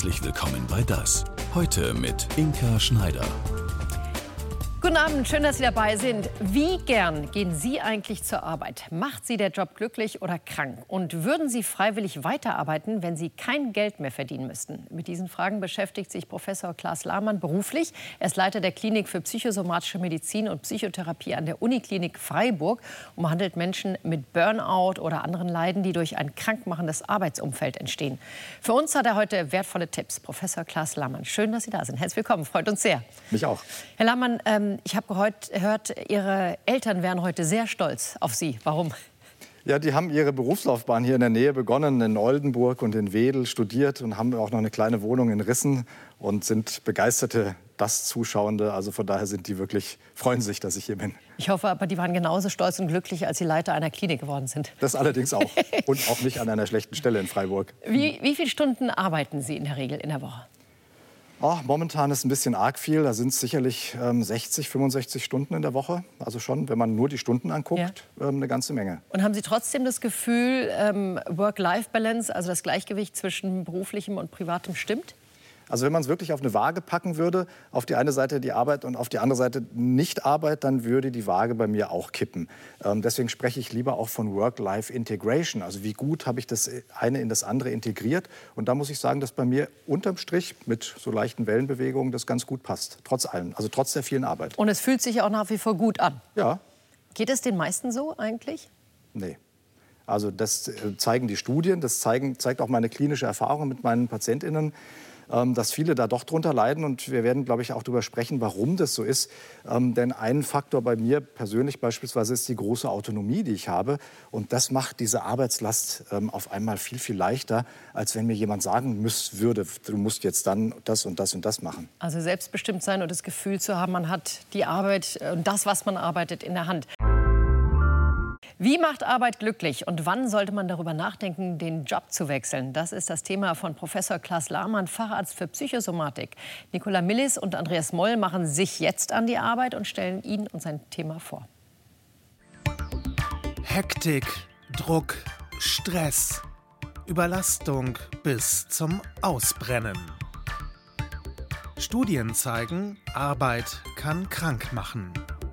Herzlich willkommen bei Das. Heute mit Inka Schneider. Guten Abend, schön, dass Sie dabei sind. Wie gern gehen Sie eigentlich zur Arbeit? Macht Sie der Job glücklich oder krank? Und würden Sie freiwillig weiterarbeiten, wenn Sie kein Geld mehr verdienen müssten? Mit diesen Fragen beschäftigt sich Professor Klaas Lahmann beruflich. Er ist Leiter der Klinik für psychosomatische Medizin und Psychotherapie an der Uniklinik Freiburg und behandelt Menschen mit Burnout oder anderen Leiden, die durch ein krankmachendes Arbeitsumfeld entstehen. Für uns hat er heute wertvolle Tipps. Professor Klaas Lahmann, schön, dass Sie da sind. Herzlich willkommen, freut uns sehr. Mich auch. Herr Lahmann, ich habe gehört, Ihre Eltern wären heute sehr stolz auf Sie. Warum? Ja, die haben ihre Berufslaufbahn hier in der Nähe begonnen, in Oldenburg und in Wedel studiert und haben auch noch eine kleine Wohnung in Rissen und sind begeisterte Das-Zuschauende. Also von daher sind die wirklich, freuen sich, dass ich hier bin. Ich hoffe aber, die waren genauso stolz und glücklich, als Sie Leiter einer Klinik geworden sind. Das allerdings auch. Und auch nicht an einer schlechten Stelle in Freiburg. Wie viele Stunden arbeiten Sie in der Regel in der Woche? Momentan ist ein bisschen arg viel. Da sind es sicherlich 60, 65 Stunden in der Woche. Also schon, wenn man nur die Stunden anguckt, eine ganze Menge. Und haben Sie trotzdem das Gefühl, Work-Life-Balance, also das Gleichgewicht zwischen beruflichem und privatem, stimmt? Also wenn man es wirklich auf eine Waage packen würde, auf die eine Seite die Arbeit und auf die andere Seite Nicht-Arbeit, dann würde die Waage bei mir auch kippen. Deswegen spreche ich lieber auch von Work-Life-Integration. Also wie gut habe ich das eine in das andere integriert. Und da muss ich sagen, dass bei mir unterm Strich mit so leichten Wellenbewegungen das ganz gut passt. Trotz allem, also trotz der vielen Arbeit. Und es fühlt sich auch nach wie vor gut an? Ja. Geht es den meisten so eigentlich? Nee. Also das zeigen die Studien, das zeigt auch meine klinische Erfahrung mit meinen PatientInnen, dass viele da doch drunter leiden. Und wir werden, glaube ich, auch darüber sprechen, warum das so ist. Denn ein Faktor bei mir persönlich beispielsweise ist die große Autonomie, die ich habe. Und das macht diese Arbeitslast auf einmal viel, viel leichter, als wenn mir jemand sagen würde, du musst jetzt dann das und das und das machen. Also selbstbestimmt sein und das Gefühl zu haben, man hat die Arbeit und das, was man arbeitet, in der Hand. Wie macht Arbeit glücklich und wann sollte man darüber nachdenken, den Job zu wechseln? Das ist das Thema von Professor Klaas Lahmann, Facharzt für Psychosomatik. Nicola Millis und Andreas Moll machen sich jetzt an die Arbeit und stellen ihn und sein Thema vor. Hektik, Druck, Stress, Überlastung bis zum Ausbrennen. Studien zeigen, Arbeit kann krank machen.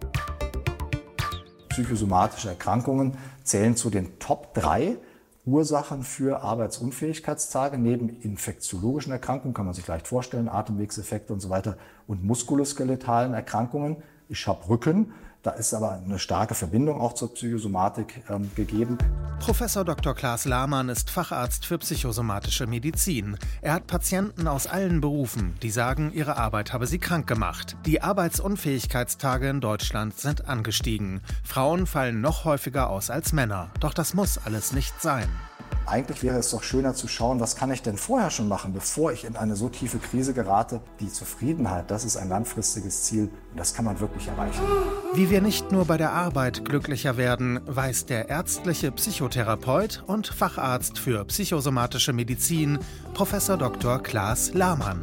Psychosomatische Erkrankungen zählen zu den Top 3 Ursachen für Arbeitsunfähigkeitstage. Neben infektiologischen Erkrankungen, kann man sich leicht vorstellen, Atemwegseffekte und so weiter, und muskuloskeletalen Erkrankungen. Ich habe Rücken, da ist aber eine starke Verbindung auch zur Psychosomatik gegeben. Professor Dr. Klaas Lahmann ist Facharzt für psychosomatische Medizin. Er hat Patienten aus allen Berufen, die sagen, ihre Arbeit habe sie krank gemacht. Die Arbeitsunfähigkeitstage in Deutschland sind angestiegen. Frauen fallen noch häufiger aus als Männer. Doch das muss alles nicht sein. Eigentlich wäre es doch schöner zu schauen, was kann ich denn vorher schon machen, bevor ich in eine so tiefe Krise gerate. Die Zufriedenheit, das ist ein langfristiges Ziel und das kann man wirklich erreichen. Wie wir nicht nur bei der Arbeit glücklicher werden, weiß der ärztliche Psychotherapeut und Facharzt für psychosomatische Medizin, Professor Dr. Klaas Lahmann.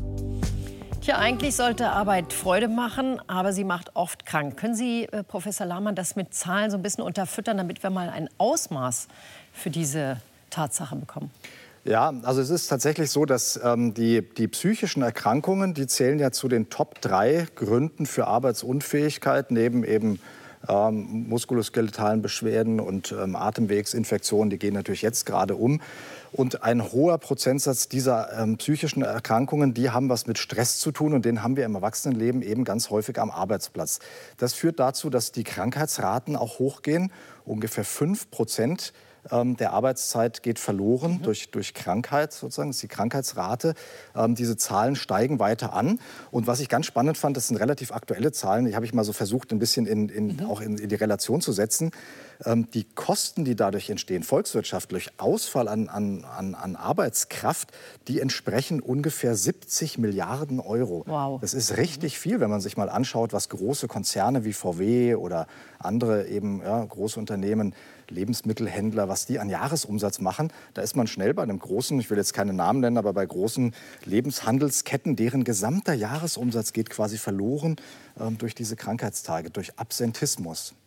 Tja, eigentlich sollte Arbeit Freude machen, aber sie macht oft krank. Können Sie, Professor Lahmann, das mit Zahlen so ein bisschen unterfüttern, damit wir mal ein Ausmaß für diese Tatsache bekommen? Ja, also es ist tatsächlich so, dass die psychischen Erkrankungen, die zählen ja zu den Top 3 Gründen für Arbeitsunfähigkeit, neben eben muskuloskeletalen Beschwerden und Atemwegsinfektionen, die gehen natürlich jetzt gerade um. Und ein hoher Prozentsatz dieser psychischen Erkrankungen, die haben was mit Stress zu tun und den haben wir im Erwachsenenleben eben ganz häufig am Arbeitsplatz. Das führt dazu, dass die Krankheitsraten auch hochgehen. Ungefähr 5% der Arbeitszeit geht verloren durch Krankheit, sozusagen, das ist die Krankheitsrate. Diese Zahlen steigen weiter an. Und was ich ganz spannend fand, das sind relativ aktuelle Zahlen, die habe ich mal so versucht, ein bisschen auch in die Relation zu setzen. Die Kosten, die dadurch entstehen, volkswirtschaftlich, Ausfall an Arbeitskraft, die entsprechen ungefähr 70 Milliarden Euro. Wow. Das ist richtig viel, wenn man sich mal anschaut, was große Konzerne wie VW oder andere eben große Unternehmen, Lebensmittelhändler, was die an Jahresumsatz machen. Da ist man schnell bei einem großen, ich will jetzt keine Namen nennen, aber bei großen Lebenshandelsketten, deren gesamter Jahresumsatz geht quasi verloren durch diese Krankheitstage, durch Absentismus.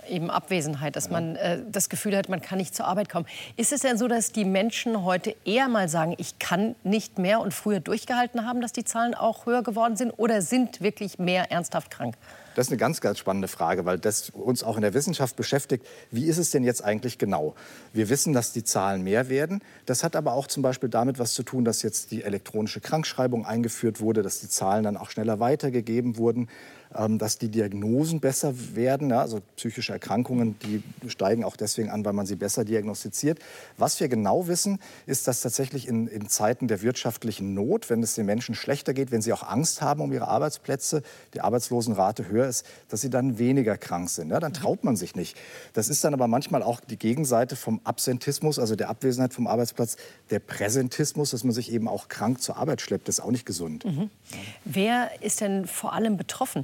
eben Abwesenheit, dass man das Gefühl hat, man kann nicht zur Arbeit kommen. Ist es denn so, dass die Menschen heute eher mal sagen, ich kann nicht mehr und früher durchgehalten haben, dass die Zahlen auch höher geworden sind, oder sind wirklich mehr ernsthaft krank? Das ist eine ganz, ganz spannende Frage, weil das uns auch in der Wissenschaft beschäftigt. Wie ist es denn jetzt eigentlich genau? Wir wissen, dass die Zahlen mehr werden. Das hat aber auch zum Beispiel damit was zu tun, dass jetzt die elektronische Krankschreibung eingeführt wurde, dass die Zahlen dann auch schneller weitergegeben wurden, dass die Diagnosen besser werden. Ja, also psychische Erkrankungen, die steigen auch deswegen an, weil man sie besser diagnostiziert. Was wir genau wissen, ist, dass tatsächlich in Zeiten der wirtschaftlichen Not, wenn es den Menschen schlechter geht, wenn sie auch Angst haben um ihre Arbeitsplätze, die Arbeitslosenrate höher ist, dass sie dann weniger krank sind. Ja, dann traut man sich nicht. Das ist dann aber manchmal auch die Gegenseite vom Absentismus, also der Abwesenheit vom Arbeitsplatz, der Präsentismus, dass man sich eben auch krank zur Arbeit schleppt. Das ist auch nicht gesund. Mhm. Wer ist denn vor allem betroffen?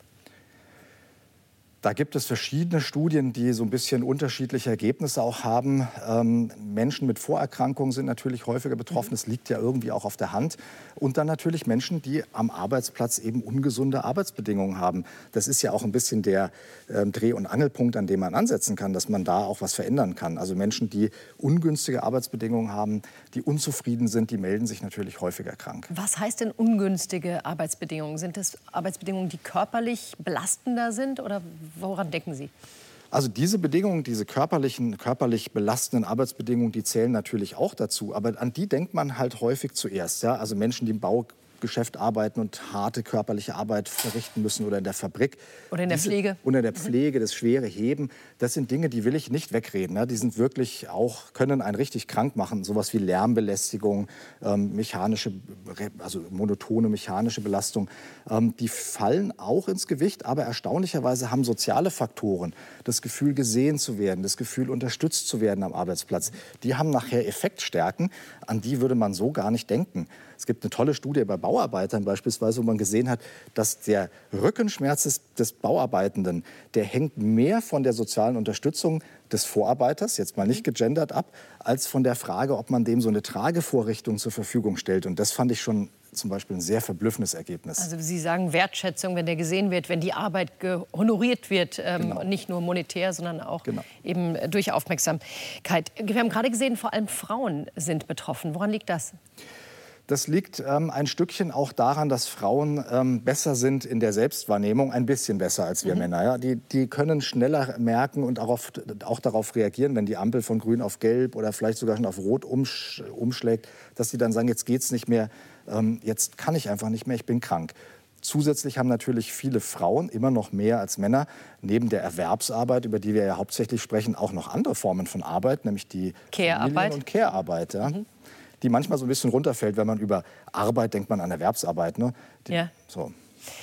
Da gibt es verschiedene Studien, die so ein bisschen unterschiedliche Ergebnisse auch haben. Menschen mit Vorerkrankungen sind natürlich häufiger betroffen. Das liegt ja irgendwie auch auf der Hand. Und dann natürlich Menschen, die am Arbeitsplatz eben ungesunde Arbeitsbedingungen haben. Das ist ja auch ein bisschen der Dreh- und Angelpunkt, an dem man ansetzen kann, dass man da auch was verändern kann. Also Menschen, die ungünstige Arbeitsbedingungen haben, die unzufrieden sind, die melden sich natürlich häufiger krank. Was heißt denn ungünstige Arbeitsbedingungen? Sind das Arbeitsbedingungen, die körperlich belastender sind, oder woran denken Sie? Also diese Bedingungen, diese körperlich belastenden Arbeitsbedingungen, die zählen natürlich auch dazu. Aber an die denkt man halt häufig zuerst. Ja? Also Menschen, die im Baugeschäft arbeiten und harte körperliche Arbeit verrichten müssen, oder in der Fabrik. Oder in der Pflege. Oder in der Pflege, das schwere Heben. Das sind Dinge, die will ich nicht wegreden. Ja? Die sind wirklich auch, können einen richtig krank machen. Sowas wie Lärmbelästigung, monotone mechanische Belastung. Die fallen auch ins Gewicht, aber erstaunlicherweise haben soziale Faktoren, das Gefühl gesehen zu werden, das Gefühl unterstützt zu werden am Arbeitsplatz, die haben nachher Effektstärken, an die würde man so gar nicht denken. Es gibt eine tolle Studie bei Bauarbeitern beispielsweise, wo man gesehen hat, dass der Rückenschmerz des Bauarbeitenden, der hängt mehr von der sozialen Unterstützung des Vorarbeiters, jetzt mal nicht gegendert, ab, als von der Frage, ob man dem so eine Tragevorrichtung zur Verfügung stellt. Und das fand ich schon zum Beispiel ein sehr verblüffendes Ergebnis. Also Sie sagen Wertschätzung, wenn der gesehen wird, wenn die Arbeit honoriert wird, Genau. nicht nur monetär, sondern auch Genau. eben durch Aufmerksamkeit. Wir haben gerade gesehen, vor allem Frauen sind betroffen. Woran liegt das? Das liegt ein Stückchen auch daran, dass Frauen besser sind in der Selbstwahrnehmung, ein bisschen besser als wir Männer. Ja? Die können schneller merken und auch darauf reagieren, wenn die Ampel von grün auf gelb oder vielleicht sogar schon auf rot umschlägt, dass sie dann sagen, jetzt geht's nicht mehr, jetzt kann ich einfach nicht mehr, ich bin krank. Zusätzlich haben natürlich viele Frauen, immer noch mehr als Männer, neben der Erwerbsarbeit, über die wir ja hauptsächlich sprechen, auch noch andere Formen von Arbeit, nämlich die Care-Arbeit. Familien- und Care-Arbeit. Ja? Die manchmal so ein bisschen runterfällt, wenn man über Arbeit denkt, man an Erwerbsarbeit. Ne? Ja. So.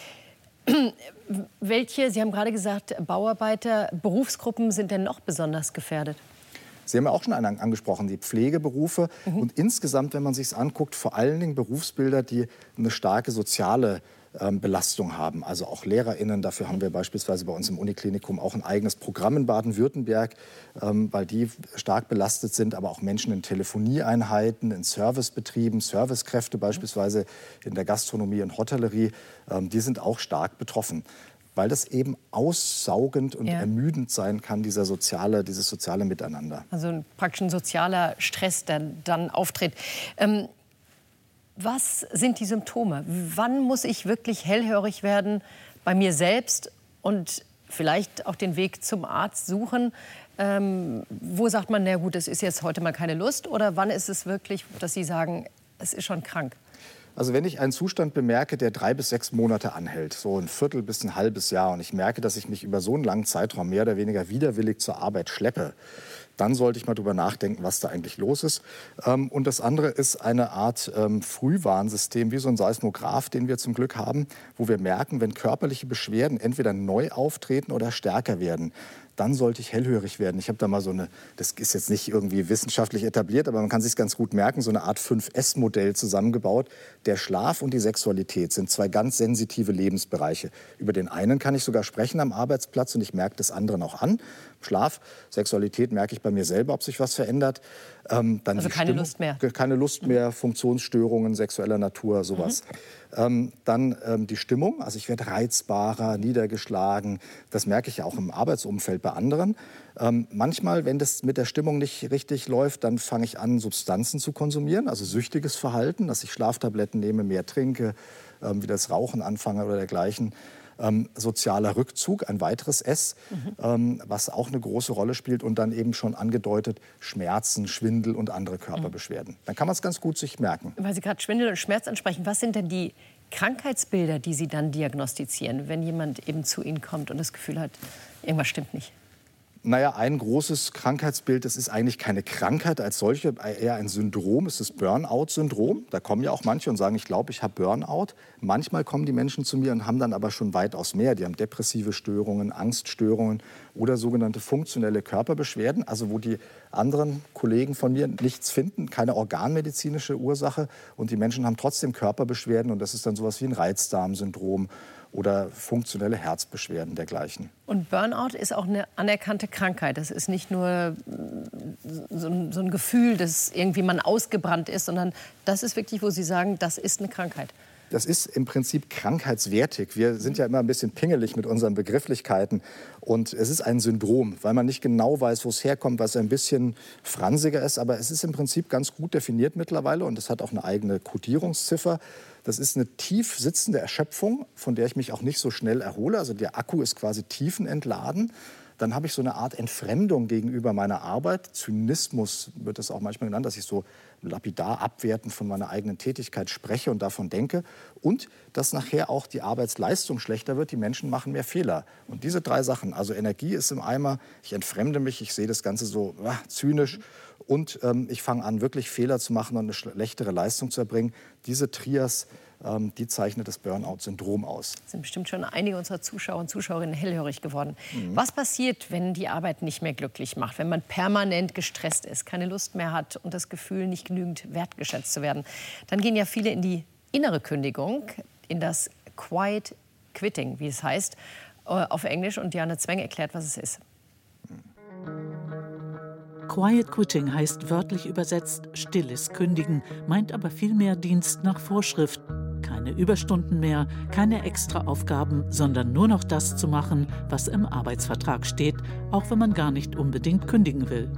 Welche, Sie haben gerade gesagt, Bauarbeiter, Berufsgruppen sind denn noch besonders gefährdet? Sie haben ja auch schon einen angesprochen, die Pflegeberufe. Und insgesamt, wenn man sich es anguckt, vor allen Dingen Berufsbilder, die eine starke soziale Belastung haben. Also auch LehrerInnen. Dafür haben wir beispielsweise bei uns im Uniklinikum auch ein eigenes Programm in Baden-Württemberg, weil die stark belastet sind. Aber auch Menschen in Telefonieeinheiten, in Servicebetrieben, Servicekräfte beispielsweise in der Gastronomie und Hotellerie, die sind auch stark betroffen. Weil das eben aussaugend und ermüdend sein kann, dieses soziale Miteinander. Also praktisch ein sozialer Stress, der dann auftritt. Was sind die Symptome? Wann muss ich wirklich hellhörig werden bei mir selbst und vielleicht auch den Weg zum Arzt suchen? Wo sagt man, na gut, es ist jetzt heute mal keine Lust? Oder wann ist es wirklich, dass Sie sagen, es ist schon krank? Also wenn ich einen Zustand bemerke, der 3 bis 6 Monate anhält, so ein Viertel bis ein halbes Jahr, und ich merke, dass ich mich über so einen langen Zeitraum mehr oder weniger widerwillig zur Arbeit schleppe, dann sollte ich mal drüber nachdenken, was da eigentlich los ist. Und das andere ist eine Art Frühwarnsystem, wie so ein Seismograph, den wir zum Glück haben, wo wir merken, wenn körperliche Beschwerden entweder neu auftreten oder stärker werden, dann sollte ich hellhörig werden. Ich habe da mal so eine, das ist jetzt nicht irgendwie wissenschaftlich etabliert, aber man kann sich ganz gut merken, so eine Art 5S-Modell zusammengebaut. Der Schlaf und die Sexualität sind 2 ganz sensitive Lebensbereiche. Über den einen kann ich sogar sprechen am Arbeitsplatz und ich merke das anderen auch an. Schlaf. Sexualität merke ich bei mir selber, ob sich was verändert. Dann also keine Lust mehr? Keine Lust mehr, Funktionsstörungen sexueller Natur, sowas. Dann die Stimmung, also ich werde reizbarer, niedergeschlagen. Das merke ich ja auch im Arbeitsumfeld bei anderen. Manchmal, wenn das mit der Stimmung nicht richtig läuft, dann fange ich an, Substanzen zu konsumieren, also süchtiges Verhalten, dass ich Schlaftabletten nehme, mehr trinke, wieder das Rauchen anfange oder dergleichen. Sozialer Rückzug, ein weiteres S, was auch eine große Rolle spielt und dann eben schon angedeutet Schmerzen, Schwindel und andere Körperbeschwerden. Dann kann man es ganz gut sich merken. Weil Sie gerade Schwindel und Schmerz ansprechen, was sind denn die Krankheitsbilder, die Sie dann diagnostizieren, wenn jemand eben zu Ihnen kommt und das Gefühl hat, irgendwas stimmt nicht? Naja, ein großes Krankheitsbild, das ist eigentlich keine Krankheit als solche, eher ein Syndrom, es ist das Burnout-Syndrom. Da kommen ja auch manche und sagen, ich glaube, ich habe Burnout. Manchmal kommen die Menschen zu mir und haben dann aber schon weitaus mehr. Die haben depressive Störungen, Angststörungen oder sogenannte funktionelle Körperbeschwerden, also wo die anderen Kollegen von mir nichts finden, keine organmedizinische Ursache. Und die Menschen haben trotzdem Körperbeschwerden und das ist dann sowas wie ein Reizdarmsyndrom oder funktionelle Herzbeschwerden dergleichen. Und Burnout ist auch eine anerkannte Krankheit. Das ist nicht nur so ein Gefühl, dass irgendwie man ausgebrannt ist, sondern das ist wirklich, wo Sie sagen, das ist eine Krankheit. Das ist im Prinzip krankheitswertig. Wir sind ja immer ein bisschen pingelig mit unseren Begrifflichkeiten. Und es ist ein Syndrom, weil man nicht genau weiß, wo es herkommt, was ein bisschen fransiger ist. Aber es ist im Prinzip ganz gut definiert mittlerweile und es hat auch eine eigene Kodierungsziffer. Das ist eine tief sitzende Erschöpfung, von der ich mich auch nicht so schnell erhole. Also der Akku ist quasi tiefenentladen. Dann habe ich so eine Art Entfremdung gegenüber meiner Arbeit. Zynismus wird das auch manchmal genannt, dass ich so lapidar abwertend von meiner eigenen Tätigkeit spreche und davon denke. Und dass nachher auch die Arbeitsleistung schlechter wird. Die Menschen machen mehr Fehler. Und diese 3 Sachen, also Energie ist im Eimer, ich entfremde mich, ich sehe das Ganze so zynisch und ich fange an, wirklich Fehler zu machen und eine schlechtere Leistung zu erbringen. Diese Trias, die zeichnet das Burnout-Syndrom aus. Sind bestimmt schon einige unserer Zuschauer und Zuschauerinnen hellhörig geworden. Was passiert, wenn die Arbeit nicht mehr glücklich macht, wenn man permanent gestresst ist, keine Lust mehr hat und das Gefühl, nicht genügend wertgeschätzt zu werden? Dann gehen ja viele in die innere Kündigung, in das Quiet Quitting, wie es heißt, auf Englisch. Und Diane Zweng erklärt, was es ist. Quiet Quitting heißt wörtlich übersetzt stilles Kündigen, meint aber vielmehr Dienst nach Vorschrift. Keine Überstunden mehr, keine Extraaufgaben, sondern nur noch das zu machen, was im Arbeitsvertrag steht, auch wenn man gar nicht unbedingt kündigen will.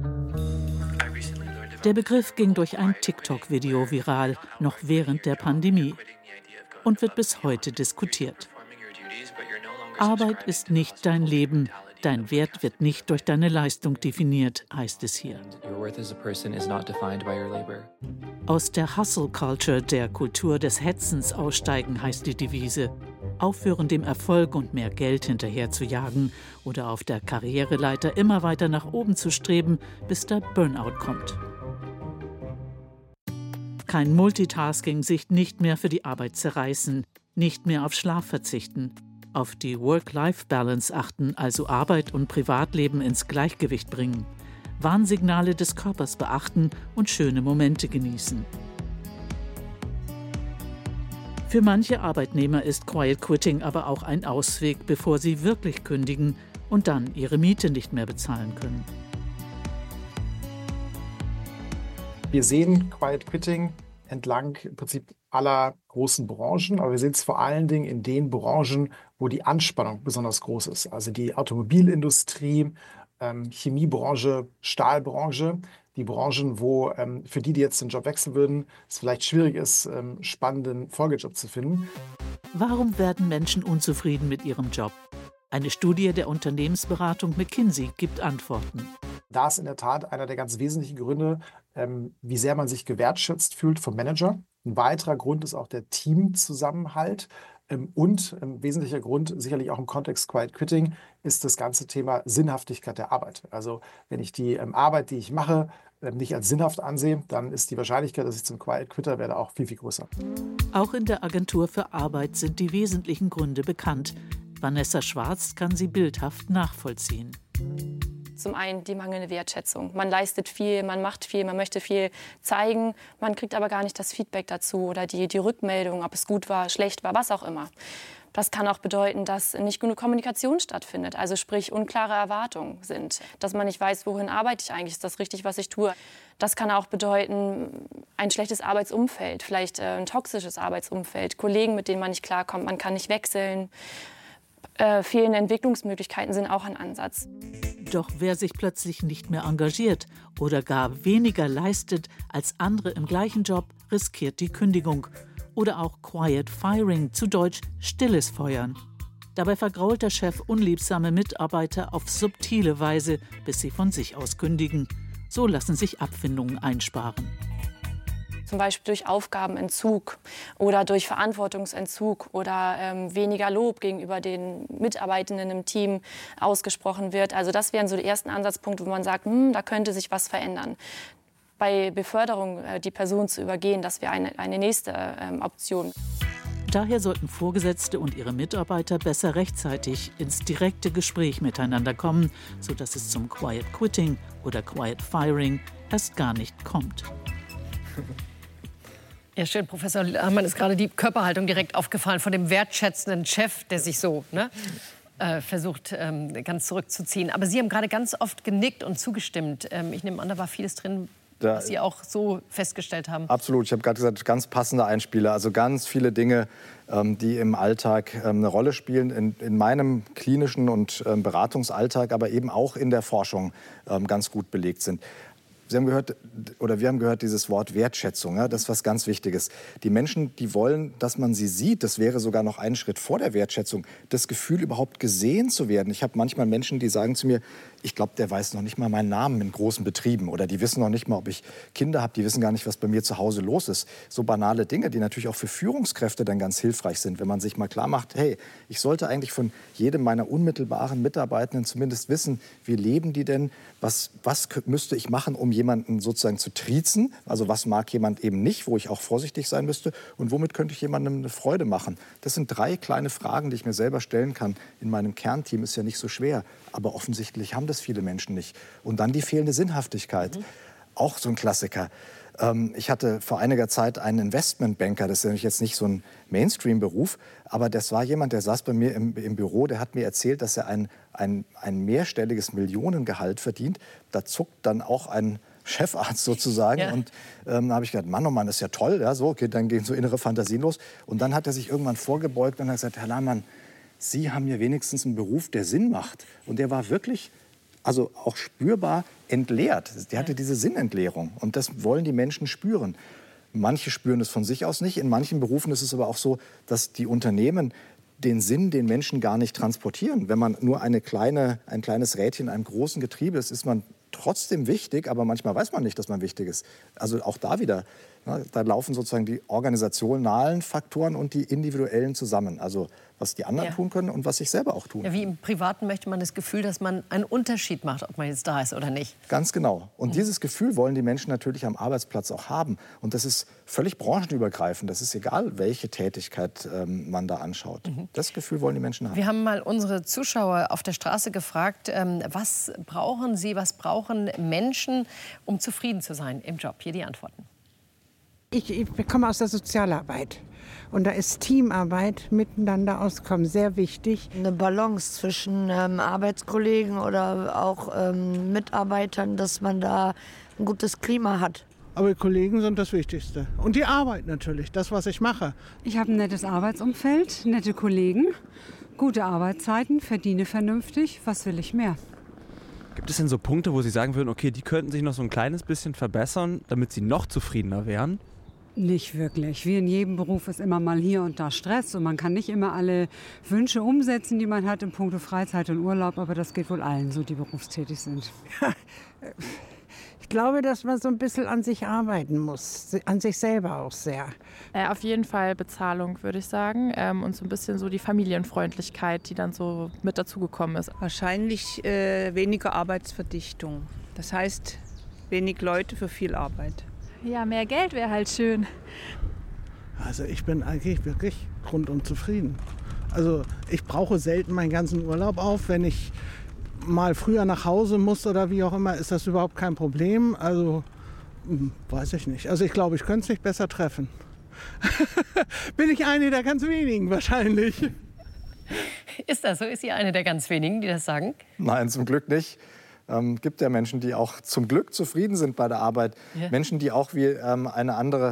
Der Begriff ging durch ein TikTok-Video viral, noch während der Pandemie, und wird bis heute diskutiert. Arbeit ist nicht dein Leben. Dein Wert wird nicht durch deine Leistung definiert, heißt es hier. Aus der Hustle Culture, der Kultur des Hetzens aussteigen, heißt die Devise. Aufhören, dem Erfolg und mehr Geld hinterher zu jagen oder auf der Karriereleiter immer weiter nach oben zu streben, bis der Burnout kommt. Kein Multitasking, sich nicht mehr für die Arbeit zerreißen, nicht mehr auf Schlaf verzichten. Auf die Work-Life-Balance achten, also Arbeit und Privatleben ins Gleichgewicht bringen. Warnsignale des Körpers beachten und schöne Momente genießen. Für manche Arbeitnehmer ist Quiet Quitting aber auch ein Ausweg, bevor sie wirklich kündigen und dann ihre Miete nicht mehr bezahlen können. Wir sehen Quiet Quitting entlang im Prinzip aller großen Branchen, aber wir sehen es vor allen Dingen in den Branchen, wo die Anspannung besonders groß ist. Also die Automobilindustrie, Chemiebranche, Stahlbranche, die Branchen, wo für die jetzt den Job wechseln würden, es vielleicht schwierig ist, spannenden Folgejob zu finden. Warum werden Menschen unzufrieden mit ihrem Job? Eine Studie der Unternehmensberatung McKinsey gibt Antworten. Da ist in der Tat einer der ganz wesentlichen Gründe, wie sehr man sich gewertschätzt fühlt vom Manager. Ein weiterer Grund ist auch der Teamzusammenhalt. Und ein wesentlicher Grund, sicherlich auch im Kontext Quiet Quitting, ist das ganze Thema Sinnhaftigkeit der Arbeit. Also wenn ich die Arbeit, die ich mache, nicht als sinnhaft ansehe, dann ist die Wahrscheinlichkeit, dass ich zum Quiet Quitter werde, auch viel, viel größer. Auch in der Agentur für Arbeit sind die wesentlichen Gründe bekannt. Vanessa Schwarz kann sie bildhaft nachvollziehen. Zum einen die mangelnde Wertschätzung. Man leistet viel, man macht viel, man möchte viel zeigen, man kriegt aber gar nicht das Feedback dazu oder die Rückmeldung, ob es gut war, schlecht war, was auch immer. Das kann auch bedeuten, dass nicht genug Kommunikation stattfindet, also sprich unklare Erwartungen sind, dass man nicht weiß, wohin arbeite ich eigentlich, ist das richtig, was ich tue. Das kann auch bedeuten, ein schlechtes Arbeitsumfeld, vielleicht ein toxisches Arbeitsumfeld, Kollegen, mit denen man nicht klarkommt, man kann nicht wechseln. Fehlende Entwicklungsmöglichkeiten sind auch ein Ansatz. Doch wer sich plötzlich nicht mehr engagiert oder gar weniger leistet als andere im gleichen Job, riskiert die Kündigung. Oder auch Quiet Firing, zu Deutsch stilles Feuern. Dabei vergrault der Chef unliebsame Mitarbeiter auf subtile Weise, bis sie von sich aus kündigen. So lassen sich Abfindungen einsparen. Zum Beispiel durch Aufgabenentzug oder durch Verantwortungsentzug oder weniger Lob gegenüber den Mitarbeitenden im Team ausgesprochen wird. Also das wären so die ersten Ansatzpunkte, wo man sagt, da könnte sich was verändern. Bei Beförderung die Person zu übergehen, das wäre eine nächste Option. Daher sollten Vorgesetzte und ihre Mitarbeiter besser rechtzeitig ins direkte Gespräch miteinander kommen, sodass es zum Quiet Quitting oder Quiet Firing erst gar nicht kommt. Ja, schön, Professor Lahmann, ist gerade die Körperhaltung direkt aufgefallen von dem wertschätzenden Chef, der sich so versucht, ganz zurückzuziehen. Aber Sie haben gerade ganz oft genickt und zugestimmt. Ich nehme an, da war vieles drin, was Sie auch so festgestellt haben. Absolut. Ich habe gerade gesagt, ganz passende Einspieler. Also ganz viele Dinge, die im Alltag eine Rolle spielen, in meinem klinischen und Beratungsalltag, aber eben auch in der Forschung ganz gut belegt sind. Sie haben gehört, oder wir haben gehört, dieses Wort Wertschätzung, ja, das ist was ganz Wichtiges. Die Menschen, die wollen, dass man sie sieht, das wäre sogar noch ein Schritt vor der Wertschätzung, das Gefühl, überhaupt gesehen zu werden. Ich habe manchmal Menschen, die sagen zu mir, ich glaube, der weiß noch nicht mal meinen Namen in großen Betrieben oder die wissen noch nicht mal, ob ich Kinder habe, die wissen gar nicht, was bei mir zu Hause los ist. So banale Dinge, die natürlich auch für Führungskräfte dann ganz hilfreich sind, wenn man sich mal klar macht, hey, ich sollte eigentlich von jedem meiner unmittelbaren Mitarbeitenden zumindest wissen, wie leben die denn, was müsste ich machen, um jemanden sozusagen zu triezen, also was mag jemand eben nicht, wo ich auch vorsichtig sein müsste und womit könnte ich jemandem eine Freude machen. Das sind 3 kleine Fragen, die ich mir selber stellen kann. In meinem Kernteam ist ja nicht so schwer, aber offensichtlich haben das viele Menschen nicht. Und dann die fehlende Sinnhaftigkeit, auch so ein Klassiker. Ich hatte vor einiger Zeit einen Investmentbanker, das ist ja jetzt nicht so ein Mainstream-Beruf, aber das war jemand, der saß bei mir im Büro, der hat mir erzählt, dass er ein mehrstelliges Millionengehalt verdient. Da zuckt dann auch ein Chefarzt sozusagen. Ja. Und da habe ich gedacht, Mann, oh Mann, das ist ja toll. Ja, so, okay, dann gehen so innere Fantasien los. Und dann hat er sich irgendwann vorgebeugt und hat gesagt, Herr Lahmann, Sie haben hier wenigstens einen Beruf, der Sinn macht. Und der war wirklich, also auch spürbar entleert. Der hatte diese Sinnentleerung. Und das wollen die Menschen spüren. Manche spüren es von sich aus nicht. In manchen Berufen ist es aber auch so, dass die Unternehmen den Sinn den Menschen gar nicht transportieren. Wenn man nur ein kleines Rädchen in einem großen Getriebe ist, ist man trotzdem wichtig, aber manchmal weiß man nicht, dass man wichtig ist. Also auch da wieder, da laufen sozusagen die organisationalen Faktoren und die individuellen zusammen. Also was die anderen tun können und was ich selber auch tun kann. Wie im Privaten möchte man das Gefühl, dass man einen Unterschied macht, ob man jetzt da ist oder nicht. Ganz genau. Und dieses Gefühl wollen die Menschen natürlich am Arbeitsplatz auch haben. Und das ist völlig branchenübergreifend. Das ist egal, welche Tätigkeit man da anschaut. Das Gefühl wollen die Menschen haben. Wir haben mal unsere Zuschauer auf der Straße gefragt, was brauchen sie, was brauchen Menschen, um zufrieden zu sein im Job? Hier die Antworten. Ich komme aus der Sozialarbeit. Und da ist Teamarbeit, miteinander auskommen, sehr wichtig. Eine Balance zwischen Arbeitskollegen oder auch Mitarbeitern, dass man da ein gutes Klima hat. Aber die Kollegen sind das Wichtigste. Und die Arbeit natürlich, das, was ich mache. Ich habe ein nettes Arbeitsumfeld, nette Kollegen, gute Arbeitszeiten, verdiene vernünftig. Was will ich mehr? Gibt es denn so Punkte, wo Sie sagen würden, okay, die könnten sich noch so ein kleines bisschen verbessern, damit Sie noch zufriedener wären? Nicht wirklich. Wie in jedem Beruf ist immer mal hier und da Stress und man kann nicht immer alle Wünsche umsetzen, die man hat in puncto Freizeit und Urlaub, aber das geht wohl allen so, die berufstätig sind. Ich glaube, dass man so ein bisschen an sich arbeiten muss, an sich selber auch sehr. Auf jeden Fall Bezahlung, würde ich sagen, und so ein bisschen so die Familienfreundlichkeit, die dann so mit dazugekommen ist. Wahrscheinlich weniger Arbeitsverdichtung. Das heißt, wenig Leute für viel Arbeit. Ja, mehr Geld wäre halt schön. Also ich bin eigentlich wirklich rundum zufrieden. Also ich brauche selten meinen ganzen Urlaub auf. Wenn ich mal früher nach Hause muss oder wie auch immer, ist das überhaupt kein Problem. Also weiß ich nicht. Also ich glaube, ich könnte es nicht besser treffen. Bin ich eine der ganz wenigen wahrscheinlich. Ist das so? Ist sie eine der ganz wenigen, die das sagen? Nein, zum Glück nicht. Gibt ja Menschen, die auch zum Glück zufrieden sind bei der Arbeit. Ja. Menschen, die auch, wie eine andere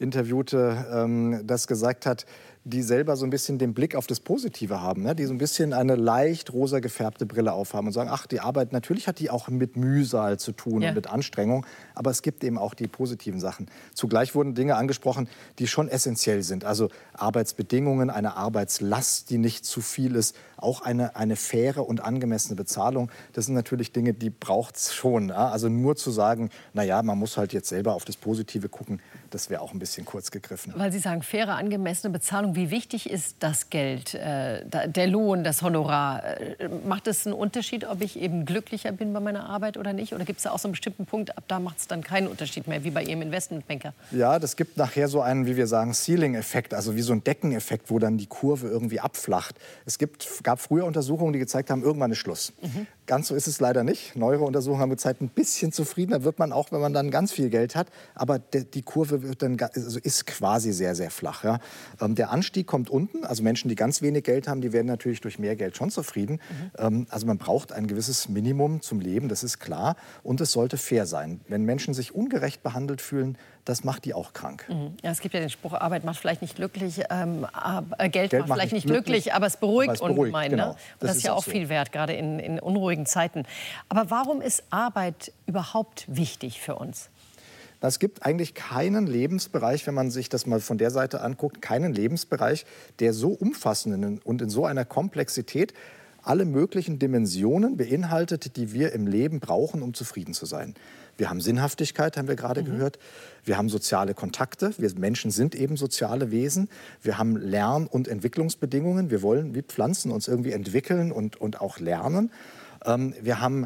Interviewte das gesagt hat, die selber so ein bisschen den Blick auf das Positive haben, ne? Die so ein bisschen eine leicht rosa gefärbte Brille aufhaben und sagen, ach, die Arbeit, natürlich hat die auch mit Mühsal zu tun und mit Anstrengung, aber es gibt eben auch die positiven Sachen. Zugleich wurden Dinge angesprochen, die schon essentiell sind, also Arbeitsbedingungen, eine Arbeitslast, die nicht zu viel ist, auch eine faire und angemessene Bezahlung. Das sind natürlich Dinge, die braucht es schon. Ja? Also nur zu sagen, naja, man muss halt jetzt selber auf das Positive gucken, das wäre auch ein bisschen kurz gegriffen. Weil Sie sagen, faire, angemessene Bezahlung, wie wichtig ist das Geld, der Lohn, das Honorar? Macht es einen Unterschied, ob ich eben glücklicher bin bei meiner Arbeit oder nicht? Oder gibt es da auch so einen bestimmten Punkt, ab da macht es dann keinen Unterschied mehr, wie bei Ihrem Investmentbanker? Ja, das gibt nachher so einen, wie wir sagen, Ceiling-Effekt, also wie so ein Deckeneffekt, wo dann die Kurve irgendwie abflacht. Es gab früher Untersuchungen, die gezeigt haben, irgendwann ist Schluss. Ganz so ist es leider nicht. Neuere Untersuchungen haben gezeigt, ein bisschen zufriedener wird man auch, wenn man dann ganz viel Geld hat. Aber die Kurve wird dann, also ist quasi sehr, sehr flach. Ja. Der Anstieg kommt unten. Also Menschen, die ganz wenig Geld haben, die werden natürlich durch mehr Geld schon zufrieden. Also man braucht ein gewisses Minimum zum Leben, das ist klar. Und es sollte fair sein. Wenn Menschen sich ungerecht behandelt fühlen, das macht die auch krank. Ja, es gibt ja den Spruch, Arbeit macht vielleicht nicht glücklich, Geld macht vielleicht nicht glücklich, aber es beruhigt ungemein. Genau. Ne? Und das ist ja auch so viel wert, gerade in unruhigen Zeiten. Aber warum ist Arbeit überhaupt wichtig für uns? Es gibt eigentlich keinen Lebensbereich, wenn man sich das mal von der Seite anguckt, keinen Lebensbereich, der so umfassend und in so einer Komplexität alle möglichen Dimensionen beinhaltet, die wir im Leben brauchen, um zufrieden zu sein. Wir haben Sinnhaftigkeit, haben wir gerade gehört. Wir haben soziale Kontakte. Wir Menschen sind eben soziale Wesen. Wir haben Lern- und Entwicklungsbedingungen. Wir wollen wie Pflanzen uns irgendwie entwickeln und auch lernen. Wir haben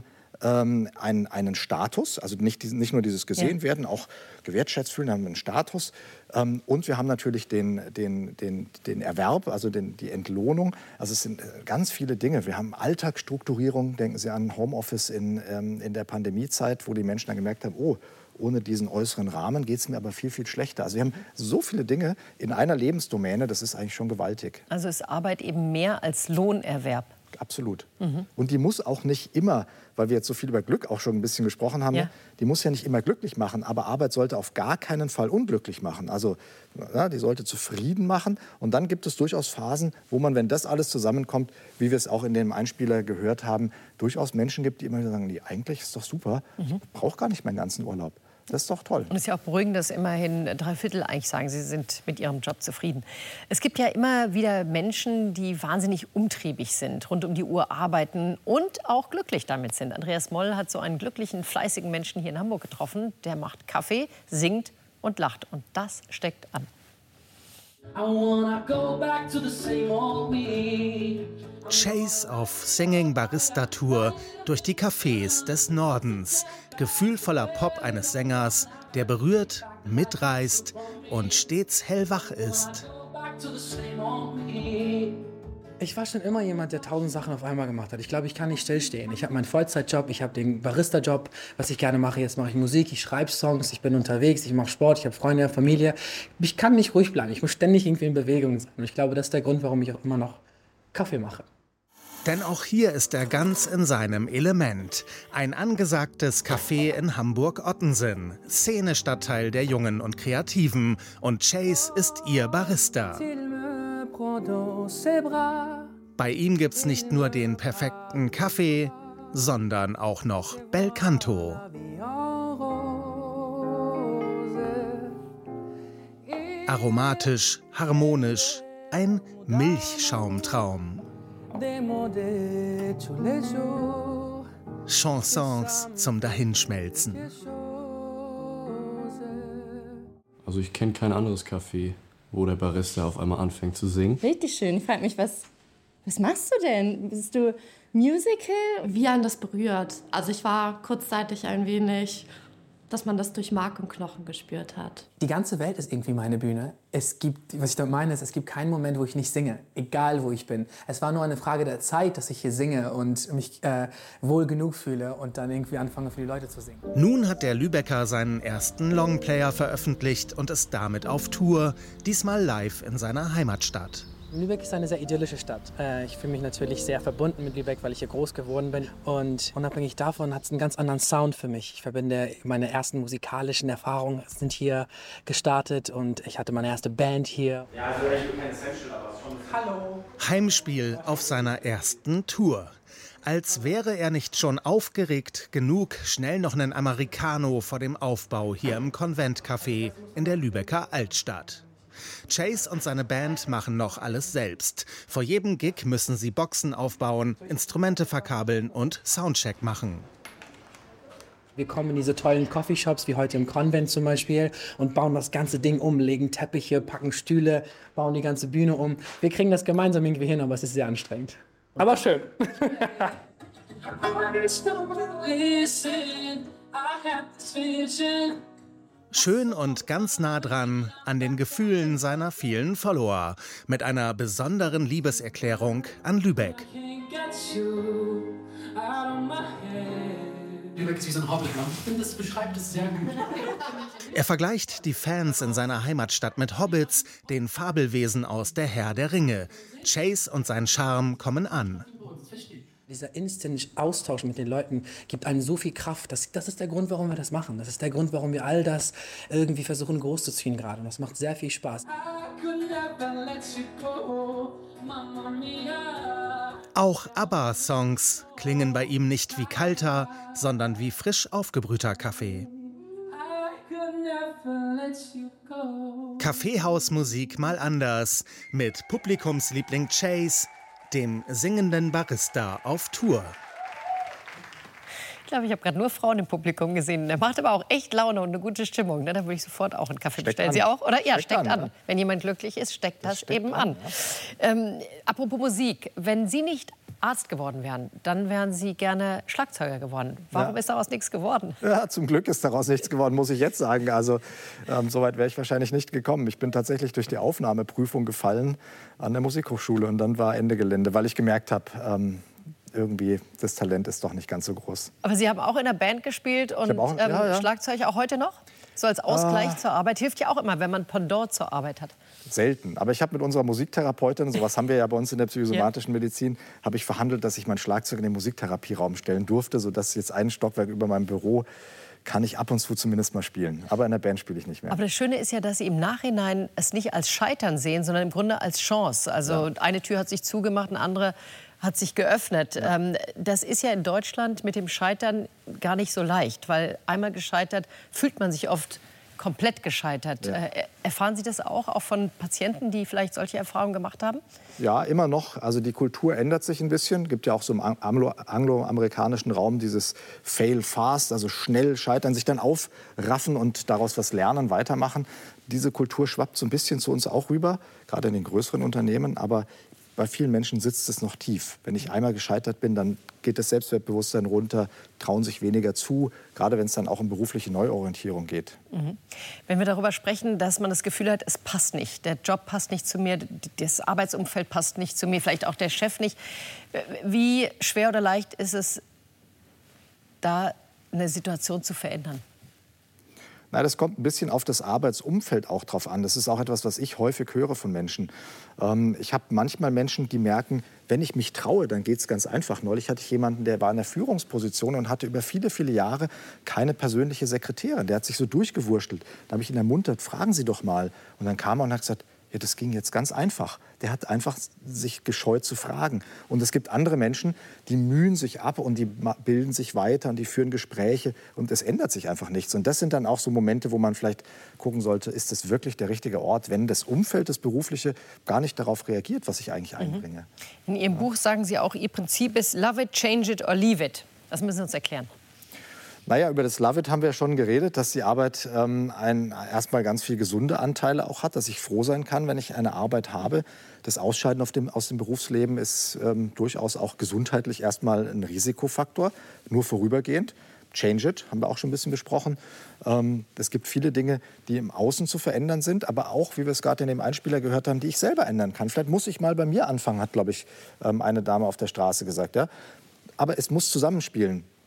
einen Status, also nicht nur dieses Gesehenwerden, auch gewertschätzt fühlen, haben einen Status. Und wir haben natürlich den Erwerb, also die Entlohnung. Also es sind ganz viele Dinge. Wir haben Alltagsstrukturierung, denken Sie an Homeoffice in der Pandemiezeit, wo die Menschen dann gemerkt haben, oh, ohne diesen äußeren Rahmen geht es mir aber viel, viel schlechter. Also wir haben so viele Dinge in einer Lebensdomäne, das ist eigentlich schon gewaltig. Also ist Arbeit eben mehr als Lohnerwerb? Absolut. Und die muss auch nicht immer, weil wir jetzt so viel über Glück auch schon ein bisschen gesprochen haben, die muss ja nicht immer glücklich machen, aber Arbeit sollte auf gar keinen Fall unglücklich machen. Also ja, die sollte zufrieden machen. Und dann gibt es durchaus Phasen, wo man, wenn das alles zusammenkommt, wie wir es auch in dem Einspieler gehört haben, durchaus Menschen gibt, die immer sagen, nee, eigentlich ist doch super, ich brauche gar nicht meinen ganzen Urlaub. Das ist doch toll. Und es ist ja auch beruhigend, dass immerhin 3/4 eigentlich sagen, sie sind mit ihrem Job zufrieden. Es gibt ja immer wieder Menschen, die wahnsinnig umtriebig sind, rund um die Uhr arbeiten und auch glücklich damit sind. Andreas Moll hat so einen glücklichen, fleißigen Menschen hier in Hamburg getroffen. Der macht Kaffee, singt und lacht. Und das steckt an. Chase auf Singing Barista Tour durch die Cafés des Nordens. Gefühlvoller Pop eines Sängers, der berührt, mitreißt und stets hellwach ist. Ich war schon immer jemand, der 1000 Sachen auf einmal gemacht hat. Ich glaube, ich kann nicht stillstehen. Ich habe meinen Vollzeitjob, ich habe den Barista-Job, was ich gerne mache. Jetzt mache ich Musik, ich schreibe Songs, ich bin unterwegs, ich mache Sport, ich habe Freunde, Familie. Ich kann nicht ruhig bleiben, ich muss ständig irgendwie in Bewegung sein. Und ich glaube, das ist der Grund, warum ich auch immer noch Kaffee mache. Denn auch hier ist er ganz in seinem Element. Ein angesagtes Café in Hamburg-Ottensen. Szene-Stadtteil der Jungen und Kreativen. Und Chase ist ihr Barista. Bei ihm gibt's nicht nur den perfekten Kaffee, sondern auch noch Bel Canto. Aromatisch, harmonisch, ein Milchschaumtraum. Chansons zum Dahinschmelzen. Also ich kenne kein anderes Café, wo der Barista auf einmal anfängt zu singen. Richtig schön. Ich frage mich, was machst du denn? Bist du Musical? Wie einen das berührt. Also ich war kurzzeitig ein wenig, dass man das durch Mark und Knochen gespürt hat. Die ganze Welt ist irgendwie meine Bühne. Was ich damit meine, ist, es gibt keinen Moment, wo ich nicht singe, egal wo ich bin. Es war nur eine Frage der Zeit, dass ich hier singe und mich wohl genug fühle und dann irgendwie anfange, für die Leute zu singen. Nun hat der Lübecker seinen ersten Longplayer veröffentlicht und ist damit auf Tour, diesmal live in seiner Heimatstadt. Lübeck ist eine sehr idyllische Stadt. Ich fühle mich natürlich sehr verbunden mit Lübeck, weil ich hier groß geworden bin. Und unabhängig davon hat es einen ganz anderen Sound für mich. Ich verbinde meine ersten musikalischen Erfahrungen sind hier gestartet und ich hatte meine erste Band hier. Ja, also echt kein Essential, aber schon. Hallo. Heimspiel auf seiner ersten Tour. Als wäre er nicht schon aufgeregt genug, schnell noch einen Americano vor dem Aufbau hier im Konventcafé in der Lübecker Altstadt. Chase und seine Band machen noch alles selbst. Vor jedem Gig müssen sie Boxen aufbauen, Instrumente verkabeln und Soundcheck machen. Wir kommen in diese tollen Coffeeshops, wie heute im Konvent zum Beispiel, und bauen das ganze Ding um, legen Teppiche, packen Stühle, bauen die ganze Bühne um. Wir kriegen das gemeinsam irgendwie hin, aber es ist sehr anstrengend. Aber schön. Schön und ganz nah dran an den Gefühlen seiner vielen Follower. Mit einer besonderen Liebeserklärung an Lübeck. Lübeck ist wie so ein Hobbit. Ich finde, das beschreibt es sehr gut. Er vergleicht die Fans in seiner Heimatstadt mit Hobbits, den Fabelwesen aus Der Herr der Ringe. Chase und sein Charme kommen an. Dieser Instant-Austausch mit den Leuten gibt einem so viel Kraft. Das ist der Grund, warum wir das machen. Das ist der Grund, warum wir all das irgendwie versuchen großzuziehen gerade. Und das macht sehr viel Spaß. Auch ABBA-Songs klingen bei ihm nicht wie kalter, sondern wie frisch aufgebrühter Kaffee. Kaffeehausmusik mal anders, mit Publikumsliebling Chase, dem singenden Barista auf Tour. Ich glaube, ich habe gerade nur Frauen im Publikum gesehen. Der macht aber auch echt Laune und eine gute Stimmung. Da würde ich sofort auch einen Kaffee bestellen. Sie auch? Oder? Ja, steckt an. Wenn jemand glücklich ist, steckt das eben an. Ja. Apropos Musik. Wenn Sie nicht Arzt geworden wären, dann wären Sie gerne Schlagzeuger geworden. Warum ist daraus nichts geworden? Ja, zum Glück ist daraus nichts geworden, muss ich jetzt sagen. Also so weit wäre ich wahrscheinlich nicht gekommen. Ich bin tatsächlich durch die Aufnahmeprüfung gefallen an der Musikhochschule und dann war Ende Gelände, weil ich gemerkt habe, irgendwie das Talent ist doch nicht ganz so groß. Aber Sie haben auch in der Band gespielt und auch, Schlagzeug auch heute noch? So als Ausgleich zur Arbeit hilft ja auch immer, wenn man Pendant zur Arbeit hat. Selten. Aber ich habe mit unserer Musiktherapeutin, sowas haben wir ja bei uns in der psychosomatischen Medizin, habe ich verhandelt, dass ich mein Schlagzeug in den Musiktherapieraum stellen durfte, sodass jetzt ein Stockwerk über meinem Büro kann ich ab und zu zumindest mal spielen. Aber in der Band spiele ich nicht mehr. Aber das Schöne ist ja, dass Sie im Nachhinein es nicht als Scheitern sehen, sondern im Grunde als Chance. Also eine Tür hat sich zugemacht, eine andere hat sich geöffnet. Ja. Das ist ja in Deutschland mit dem Scheitern gar nicht so leicht, weil einmal gescheitert fühlt man sich oft komplett gescheitert. Ja. Erfahren Sie das auch von Patienten, die vielleicht solche Erfahrungen gemacht haben? Ja, immer noch. Also die Kultur ändert sich ein bisschen. Es gibt ja auch so im angloamerikanischen Raum dieses Fail fast, also schnell scheitern, sich dann aufraffen und daraus was lernen, weitermachen. Diese Kultur schwappt so ein bisschen zu uns auch rüber, gerade in den größeren Unternehmen. Aber bei vielen Menschen sitzt es noch tief. Wenn ich einmal gescheitert bin, dann geht das Selbstwertbewusstsein runter, trauen sich weniger zu, gerade wenn es dann auch um berufliche Neuorientierung geht. Mhm. Wenn wir darüber sprechen, dass man das Gefühl hat, es passt nicht, der Job passt nicht zu mir, das Arbeitsumfeld passt nicht zu mir, vielleicht auch der Chef nicht. Wie schwer oder leicht ist es, da eine Situation zu verändern? Na, das kommt ein bisschen auf das Arbeitsumfeld auch drauf an. Das ist auch etwas, was ich häufig höre von Menschen. Ich habe manchmal Menschen, die merken, wenn ich mich traue, dann geht es ganz einfach. Neulich hatte ich jemanden, der war in der Führungsposition und hatte über viele, viele Jahre keine persönliche Sekretärin. Der hat sich so durchgewurstelt. Da habe ich ihn ermuntert, fragen Sie doch mal. Und dann kam er und hat gesagt, ja, das ging jetzt ganz einfach. Der hat einfach sich gescheut zu fragen. Und es gibt andere Menschen, die mühen sich ab und die bilden sich weiter und die führen Gespräche und es ändert sich einfach nichts. Und das sind dann auch so Momente, wo man vielleicht gucken sollte, ist das wirklich der richtige Ort, wenn das Umfeld, das Berufliche, gar nicht darauf reagiert, was ich eigentlich einbringe. In Ihrem Buch sagen Sie auch, Ihr Prinzip ist love it, change it or leave it. Das müssen Sie uns erklären. Naja, über das Love It haben wir schon geredet, dass die Arbeit erstmal ganz viele gesunde Anteile auch hat, dass ich froh sein kann, wenn ich eine Arbeit habe. Das Ausscheiden aus dem Berufsleben ist durchaus auch gesundheitlich erstmal ein Risikofaktor, nur vorübergehend. Change it, haben wir auch schon ein bisschen besprochen. Es gibt viele Dinge, die im Außen zu verändern sind, aber auch, wie wir es gerade in dem Einspieler gehört haben, die ich selber ändern kann. Vielleicht muss ich mal bei mir anfangen, hat, glaube ich, eine Dame auf der Straße gesagt. Ja? Aber es muss zusammenspielen.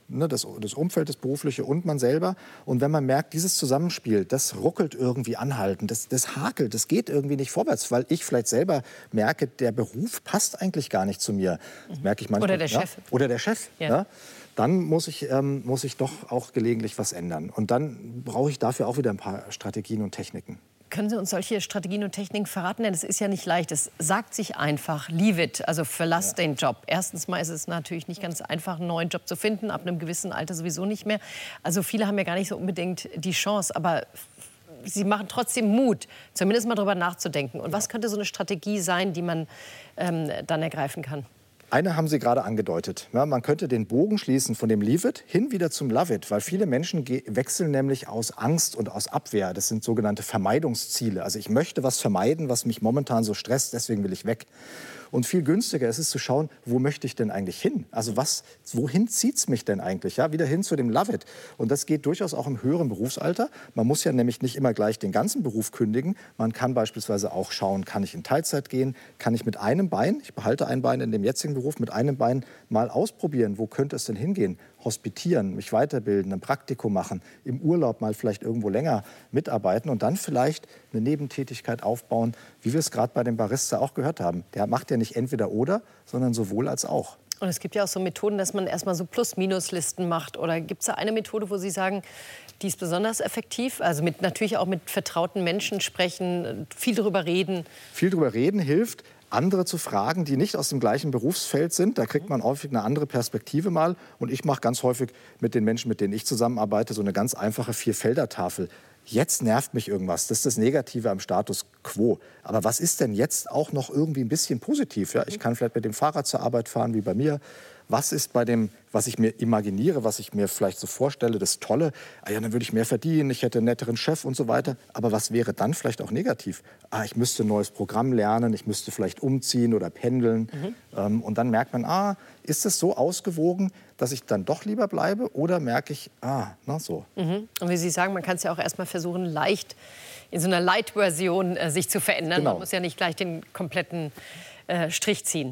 ne, das Umfeld, das Berufliche und man selber. Und wenn man merkt, dieses Zusammenspiel, das ruckelt irgendwie anhalten, das hakelt, das geht irgendwie nicht vorwärts, weil ich vielleicht selber merke, der Beruf passt eigentlich gar nicht zu mir. Das merke ich manchmal. Oder der Chef. Oder der Chef. Ja. Ja. Dann muss ich doch auch gelegentlich was ändern. Und dann brauche ich dafür auch wieder ein paar Strategien und Techniken. Können Sie uns solche Strategien und Techniken verraten? Denn es ist ja nicht leicht. Es sagt sich einfach, leave it, also verlass den Job. Erstens mal ist es natürlich nicht ganz einfach, einen neuen Job zu finden, ab einem gewissen Alter sowieso nicht mehr. Also viele haben ja gar nicht so unbedingt die Chance, aber Sie machen trotzdem Mut, zumindest mal darüber nachzudenken. Und was könnte so eine Strategie sein, die man dann ergreifen kann? Eine haben Sie gerade angedeutet. Ja, man könnte den Bogen schließen von dem Leave it hin wieder zum Love it. Weil viele Menschen wechseln nämlich aus Angst und aus Abwehr. Das sind sogenannte Vermeidungsziele. Also ich möchte was vermeiden, was mich momentan so stresst, deswegen will ich weg. Und viel günstiger ist es zu schauen, wo möchte ich denn eigentlich hin? Also wohin zieht es mich denn eigentlich? Ja, wieder hin zu dem Love it. Und das geht durchaus auch im höheren Berufsalter. Man muss ja nämlich nicht immer gleich den ganzen Beruf kündigen. Man kann beispielsweise auch schauen, kann ich in Teilzeit gehen? Kann ich mit einem Bein, ich behalte ein Bein in dem jetzigen Beruf, mit einem Bein mal ausprobieren, wo könnte es denn hingehen? Hospitieren, mich weiterbilden, ein Praktikum machen, im Urlaub mal vielleicht irgendwo länger mitarbeiten und dann vielleicht eine Nebentätigkeit aufbauen, wie wir es gerade bei dem Barista auch gehört haben. Der macht ja nicht entweder oder, sondern sowohl als auch. Und es gibt ja auch so Methoden, dass man erstmal so Plus-Minus-Listen macht. Oder gibt es da eine Methode, wo Sie sagen, die ist besonders effektiv? Also natürlich auch mit vertrauten Menschen sprechen, viel darüber reden. Viel darüber reden hilft. Andere zu fragen, die nicht aus dem gleichen Berufsfeld sind. Da kriegt man häufig eine andere Perspektive mal. Und ich mache ganz häufig mit den Menschen, mit denen ich zusammenarbeite, so eine ganz einfache 4-Felder-Tafel. Jetzt nervt mich irgendwas. Das ist das Negative am Status quo. Aber was ist denn jetzt auch noch irgendwie ein bisschen positiv? Ja, ich kann vielleicht mit dem Fahrrad zur Arbeit fahren, wie bei mir. Was ist bei dem, was ich mir imaginiere, was ich mir vielleicht so vorstelle, das Tolle? Ah ja, dann würde ich mehr verdienen, ich hätte einen netteren Chef und so weiter. Aber was wäre dann vielleicht auch negativ? Ich müsste ein neues Programm lernen, ich müsste vielleicht umziehen oder pendeln. Und dann merkt man, ist es so ausgewogen, dass ich dann doch lieber bleibe? Oder merke ich, so. Und wie Sie sagen, man kann es ja auch erstmal versuchen, leicht in so einer Light-Version sich zu verändern. Genau. Man muss ja nicht gleich den kompletten Strich ziehen.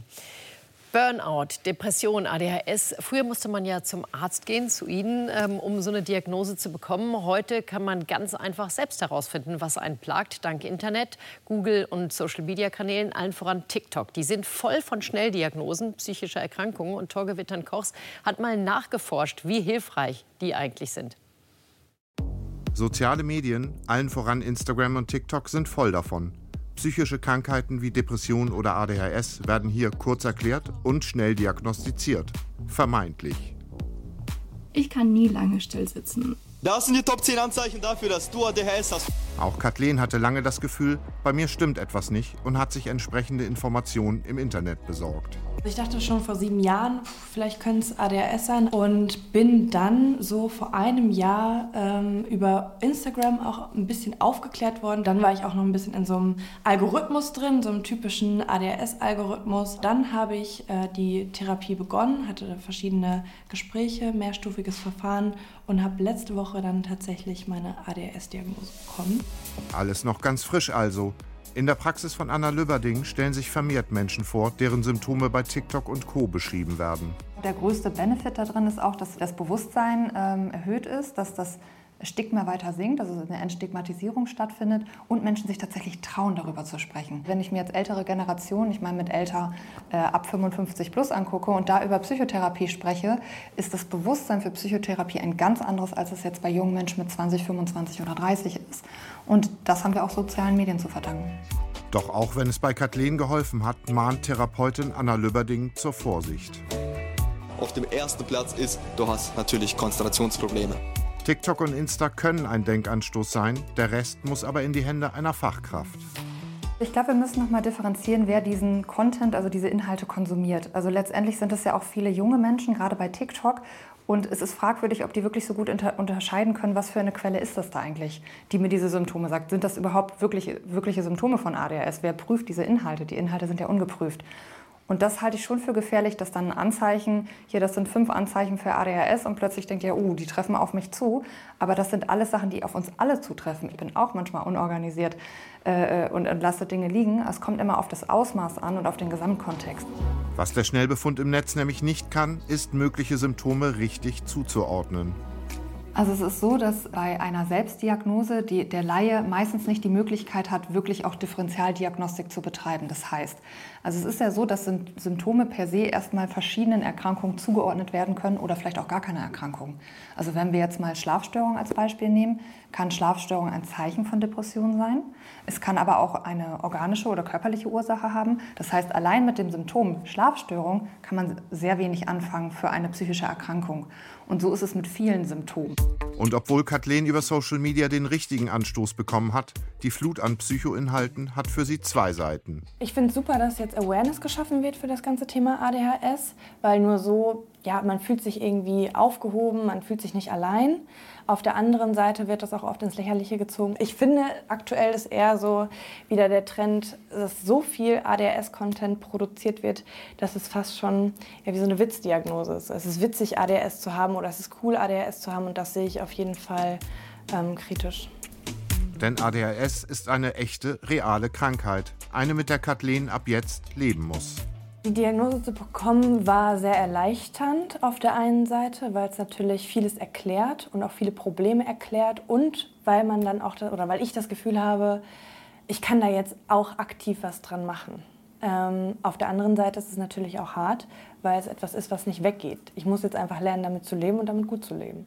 Burnout, Depression, ADHS. Früher musste man ja zum Arzt gehen, zu Ihnen, um so eine Diagnose zu bekommen. Heute kann man ganz einfach selbst herausfinden, was einen plagt, dank Internet, Google und Social-Media-Kanälen, allen voran TikTok. Die sind voll von Schnelldiagnosen psychischer Erkrankungen. Und Torge Wittern-Kochs hat mal nachgeforscht, wie hilfreich die eigentlich sind. Soziale Medien, allen voran Instagram und TikTok, sind voll davon. Psychische Krankheiten wie Depression oder ADHS werden hier kurz erklärt und schnell diagnostiziert. Vermeintlich. Ich kann nie lange still sitzen. Das sind die Top 10 Anzeichen dafür, dass du ADHS hast. Auch Kathleen hatte lange das Gefühl, bei mir stimmt etwas nicht und hat sich entsprechende Informationen im Internet besorgt. Ich dachte schon vor 7 Jahren, vielleicht könnte es ADHS sein und bin dann so vor einem Jahr über Instagram auch ein bisschen aufgeklärt worden. Dann war ich auch noch ein bisschen in so einem Algorithmus drin, so einem typischen ADHS-Algorithmus. Dann habe ich die Therapie begonnen, hatte verschiedene Gespräche, mehrstufiges Verfahren und habe letzte Woche dann tatsächlich meine ADHS-Diagnose bekommen. Alles noch ganz frisch also. In der Praxis von Anna Lübberding stellen sich vermehrt Menschen vor, deren Symptome bei TikTok und Co. beschrieben werden. Der größte Benefit da drin ist auch, dass das Bewusstsein erhöht ist, dass das Stigma weiter sinkt, also eine Entstigmatisierung stattfindet und Menschen sich tatsächlich trauen, darüber zu sprechen. Wenn ich mir jetzt ältere Generationen, ich meine mit älter ab 55 plus angucke und da über Psychotherapie spreche, ist das Bewusstsein für Psychotherapie ein ganz anderes, als es jetzt bei jungen Menschen mit 20, 25 oder 30 ist. Und das haben wir auch sozialen Medien zu verdanken. Doch auch wenn es bei Kathleen geholfen hat, mahnt Therapeutin Anna Lübberding zur Vorsicht. Auf dem ersten Platz ist, du hast natürlich Konzentrationsprobleme. TikTok und Insta können ein Denkanstoß sein, der Rest muss aber in die Hände einer Fachkraft. Ich glaube, wir müssen noch mal differenzieren, wer diesen Content, also diese Inhalte konsumiert. Also letztendlich sind es ja auch viele junge Menschen, gerade bei TikTok. Und es ist fragwürdig, ob die wirklich so gut unterscheiden können, was für eine Quelle ist das da eigentlich, die mir diese Symptome sagt. Sind das überhaupt wirkliche Symptome von ADHS? Wer prüft diese Inhalte? Die Inhalte sind ja ungeprüft. Und das halte ich schon für gefährlich, dass dann ein Anzeichen, hier das sind 5 Anzeichen für ADHS und plötzlich denkt ihr, die treffen auf mich zu. Aber das sind alles Sachen, die auf uns alle zutreffen. Ich bin auch manchmal unorganisiert und lasse Dinge liegen. Es kommt immer auf das Ausmaß an und auf den Gesamtkontext. Was der Schnellbefund im Netz nämlich nicht kann, ist mögliche Symptome richtig zuzuordnen. Also es ist so, dass bei einer Selbstdiagnose der Laie meistens nicht die Möglichkeit hat, wirklich auch Differentialdiagnostik zu betreiben. Das heißt, also es ist ja so, dass Symptome per se erstmal verschiedenen Erkrankungen zugeordnet werden können oder vielleicht auch gar keine Erkrankung. Also wenn wir jetzt mal Schlafstörung als Beispiel nehmen, kann Schlafstörung ein Zeichen von Depression sein. Es kann aber auch eine organische oder körperliche Ursache haben. Das heißt, allein mit dem Symptom Schlafstörung kann man sehr wenig anfangen für eine psychische Erkrankung. Und so ist es mit vielen Symptomen. Und obwohl Kathleen über Social Media den richtigen Anstoß bekommen hat, die Flut an Psychoinhalten hat für sie 2 Seiten. Ich finde es super, dass jetzt Awareness geschaffen wird für das ganze Thema ADHS, weil nur so, man fühlt sich irgendwie aufgehoben, man fühlt sich nicht allein. Auf der anderen Seite wird das auch oft ins Lächerliche gezogen. Ich finde, aktuell ist eher so wieder der Trend, dass so viel ADHS-Content produziert wird, dass es fast schon wie so eine Witzdiagnose ist. Es ist witzig, ADHS zu haben oder es ist cool, ADHS zu haben und das sehe ich auf jeden Fall kritisch. Denn ADHS ist eine echte, reale Krankheit. Eine, mit der Kathleen ab jetzt leben muss. Die Diagnose zu bekommen war sehr erleichternd auf der einen Seite, weil es natürlich vieles erklärt und auch viele Probleme erklärt und weil man dann auch, weil ich das Gefühl habe, ich kann da jetzt auch aktiv was dran machen. Auf der anderen Seite ist es natürlich auch hart, weil es etwas ist, was nicht weggeht. Ich muss jetzt einfach lernen, damit zu leben und damit gut zu leben.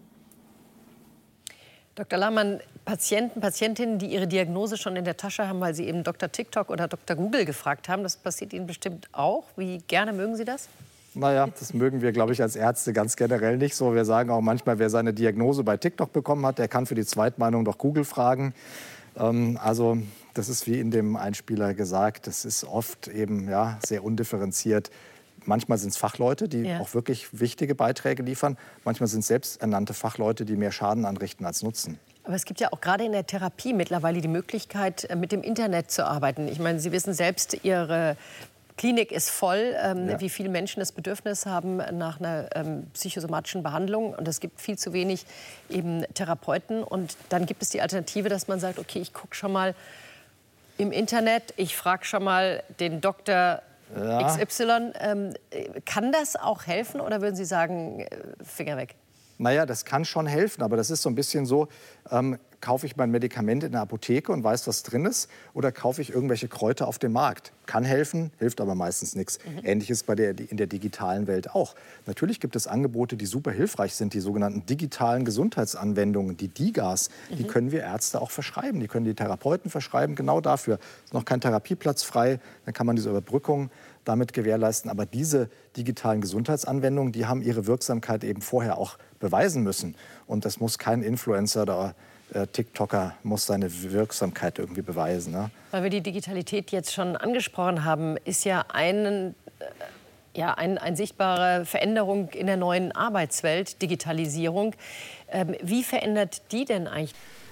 Dr. Lahmann, Patienten, Patientinnen, die ihre Diagnose schon in der Tasche haben, weil sie eben Dr. TikTok oder Dr. Google gefragt haben, das passiert Ihnen bestimmt auch. Wie gerne mögen Sie das? Naja, das mögen wir, glaube ich, als Ärzte ganz generell nicht so. Wir sagen auch manchmal, wer seine Diagnose bei TikTok bekommen hat, der kann für die Zweitmeinung doch Google fragen. Also das ist wie in dem Einspieler gesagt, das ist oft eben sehr undifferenziert. Manchmal sind es Fachleute, die auch wirklich wichtige Beiträge liefern. Manchmal sind es selbsternannte Fachleute, die mehr Schaden anrichten als Nutzen. Aber es gibt ja auch gerade in der Therapie mittlerweile die Möglichkeit, mit dem Internet zu arbeiten. Ich meine, Sie wissen selbst, Ihre Klinik ist voll, wie viele Menschen das Bedürfnis haben nach einer psychosomatischen Behandlung. Und es gibt viel zu wenig eben Therapeuten. Und dann gibt es die Alternative, dass man sagt, okay, ich gucke schon mal im Internet, ich frage schon mal den Doktor XY. Kann das auch helfen oder würden Sie sagen, Finger weg? Naja, das kann schon helfen, aber das ist so ein bisschen so, kaufe ich mein Medikament in der Apotheke und weiß, was drin ist, oder kaufe ich irgendwelche Kräuter auf dem Markt? Kann helfen, hilft aber meistens nichts. Ähnliches in der digitalen Welt auch. Natürlich gibt es Angebote, die super hilfreich sind, die sogenannten digitalen Gesundheitsanwendungen, die DIGAs. Die können wir Ärzte auch verschreiben, die können die Therapeuten verschreiben, genau dafür. Ist noch kein Therapieplatz frei, dann kann man diese Überbrückung damit gewährleisten. Aber diese digitalen Gesundheitsanwendungen, die haben ihre Wirksamkeit eben vorher auch beweisen müssen. Und das muss kein Influencer oder TikToker muss seine Wirksamkeit irgendwie beweisen. Ne? Weil wir die Digitalität jetzt schon angesprochen haben, ist ja eine sichtbare Veränderung in der neuen Arbeitswelt, Digitalisierung. Wie verändert die denn eigentlich?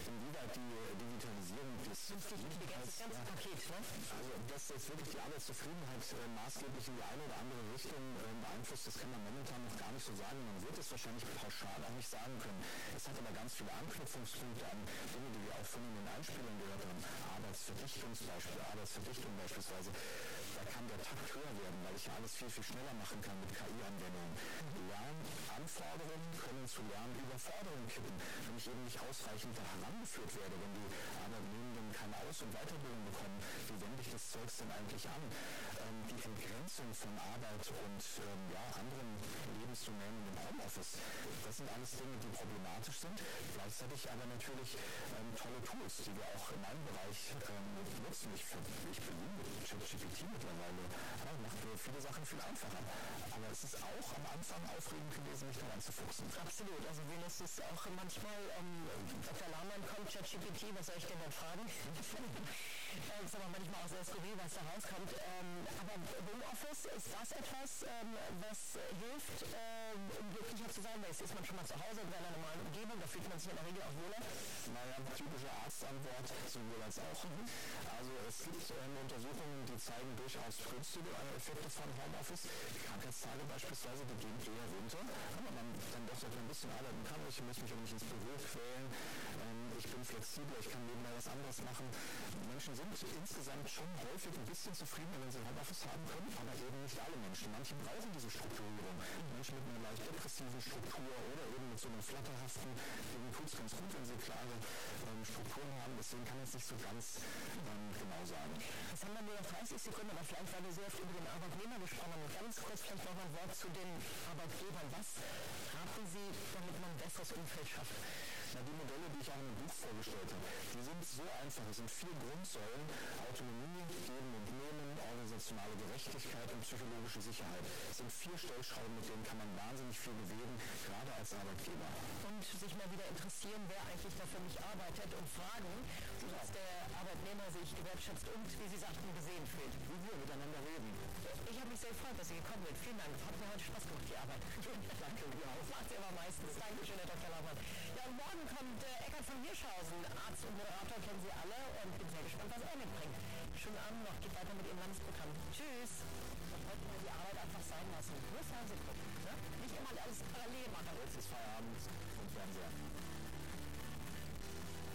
Das kann man momentan noch gar nicht so sagen. Man wird es wahrscheinlich pauschal auch nicht sagen können. Es hat aber ganz viele Anknüpfungspunkte an Dinge, die wir auch von in den Einspielungen gehört haben. Arbeitsverdichtung beispielsweise. Da kann der Takt höher werden, weil ich ja alles viel, viel schneller machen kann mit KI-Anwendungen. Lernanforderungen können zu Lernüberforderungen kippen. Wenn ich eben nicht ausreichend da herangeführt werde, wenn die Arbeitnehmenden keine Aus- und Weiterbildung bekommen, wie wende ich das Zeugs denn eigentlich an? Die Entgrenzung von Arbeit und anderen Lebensdomänen im Homeoffice, das sind alles Dinge, die problematisch sind. Gleichzeitig aber natürlich tolle Tools, die wir auch in meinem Bereich nutzen. Ich beliebe ChatGPT mittlerweile. Macht mir viele Sachen viel einfacher. Aber es ist auch am Anfang aufregend gewesen, mich da reinzufuchsen. Absolut. Also wir nutzen es auch manchmal. Dr. Lahmann kommt, ChatGPT, was soll ich denn dann fragen? Das ist aber manchmal auch sehr skurril, was da rauskommt. Aber Homeoffice, ist das etwas, was hilft, um glücklicher zu sein? Weil jetzt ist man schon mal zu Hause in seiner normalen Umgebung, da fühlt man sich in der Regel auch wohler. Naja, typische Arztantwort, sowohl als auch. Also es gibt Untersuchungen, die zeigen durchaus günstige Effekte von Homeoffice. Die Krankheitstage beispielsweise, die gehen eher runter, aber man dann doch ein bisschen arbeiten kann. Ich muss mich auch nicht ins Büro quälen. Ich bin flexibel, ich kann nebenbei was anderes machen. Menschen sind insgesamt schon häufig ein bisschen zufriedener, wenn sie Homeoffice haben können, aber eben nicht alle Menschen. Manche brauchen diese Strukturierung. Menschen mit einer leicht depressiven Struktur oder eben mit so einem flatterhaften, denen tut es ganz gut, wenn sie klare Strukturen haben. Deswegen kann ich es nicht so ganz genau sagen. Jetzt haben wir nur noch 30 Sekunden, aber vielleicht, weil wir sehr oft über den Arbeitnehmer gesprochen haben, ganz kurz vielleicht noch ein Wort zu den Arbeitgebern. Was raten Sie, damit man ein besseres Umfeld schafft? Na, die Modelle, die ich auch in dem Buch vorgestellt habe, die sind so einfach. Es sind 4 Grundsäulen: Autonomie, Geben und Nehmen, organisationale Gerechtigkeit und psychologische Sicherheit. Das sind 4 Stellschrauben, mit denen kann man wahnsinnig viel bewegen, gerade als Arbeitgeber. Und sich mal wieder interessieren, wer eigentlich da für mich arbeitet und fragen, dass der Arbeitnehmer sich gewertschätzt und, wie Sie sagten, gesehen fühlt. Wie wir miteinander reden. Ich habe mich sehr gefreut, dass Sie gekommen sind. Vielen Dank. Hat mir heute Spaß gemacht, die Arbeit. Danke, ja. Das macht Sie immer meistens. Dankeschön, Herr Dr. Laumann. Ja, und morgen kommt Eckart von Hirschhausen. Arzt und Moderator kennen Sie alle und bin sehr gespannt, was er mitbringt. Schönen Abend noch. Geht weiter mit Ihrem Landesprogramm. Tschüss. Und heute mal die Arbeit einfach sein lassen. Nur Fernsehen gucken. Ne? Nicht immer alles parallel machen. Jetzt ist Feierabend und Fernseher.